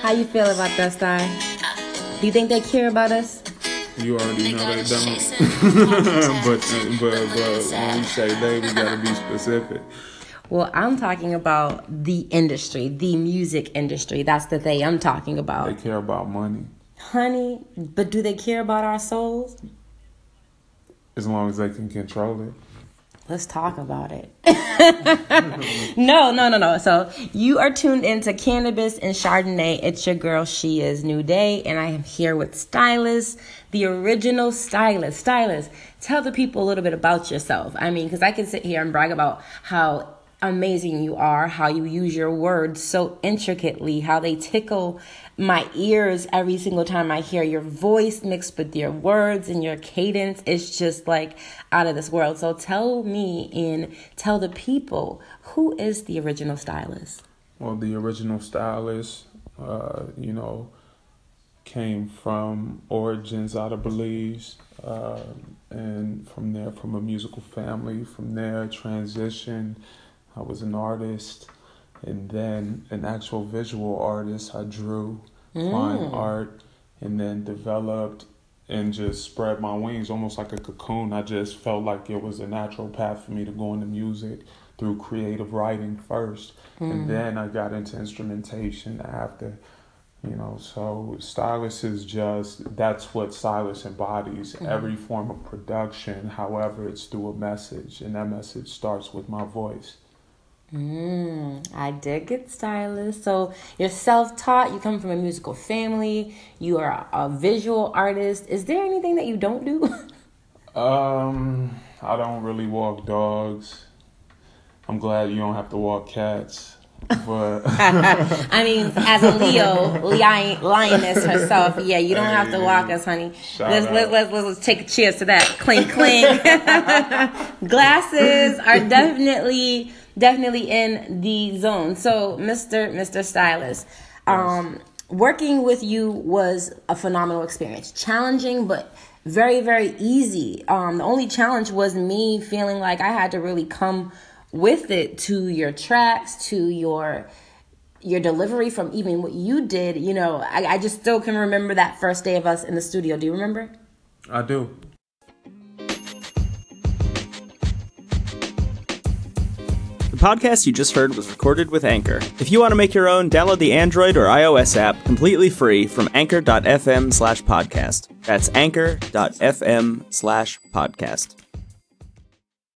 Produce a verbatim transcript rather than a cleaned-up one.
How you feel about that, Stein? Do you think they care about us? You already know they don't. but, but, but when we say they, we gotta be specific. Well, I'm talking about the industry, the music industry. That's the thing I'm talking about. They care about money. Honey, but do they care about our souls? As long as they can control it. Let's talk about it. no, no, no, no. So you are tuned into Cannabis and Chardonnay. It's your girl, She Is New Day. And I am here with Stylist, the original Stylist. Stylist, tell the people a little bit about yourself. I mean, because I can sit here and brag about how amazing you are, how you use your words so intricately, how they tickle my ears every single time I hear your voice mixed with your words and your cadence. It's just like out of this world. So tell me and tell the people, who is the original Stylist? Well, the original Stylist, uh, you know, came from origins out of Belize, uh, and from there, from a musical family. From there, transitioned. I was an artist, and then an actual visual artist. I drew mm. fine art, and then developed and just spread my wings almost like a cocoon. I just felt like it was a natural path for me to go into music through creative writing first. Mm. And then I got into instrumentation after, you know. So Stylist is just, that's what Stylist embodies. Mm. Every form of production, however, it's through a message, and that message starts with my voice. Mm, I dig it, Stylist. So you're self-taught. You come from a musical family. You are a visual artist. Is there anything that you don't do? um, I don't really walk dogs. I'm glad you don't have to walk cats. But I mean, as a Leo, lion, lioness herself, yeah, you don't hey, have to walk us, honey. Let's, let's let's let's take a cheers to that. Clink clink. Glasses are definitely. Definitely in the zone. So, Mister Mister Stylist, um, working with you was a phenomenal experience. Challenging, but very, very easy. Um, the only challenge was me feeling like I had to really come with it to your tracks, to your your delivery from even what you did. You know, I, I just still can remember that first day of us in the studio. Do you remember? I do. The podcast you just heard was recorded with Anchor. If you want to make your own, download the Android or iOS app completely free from anchor.fm slash podcast. That's anchor.fm slash podcast.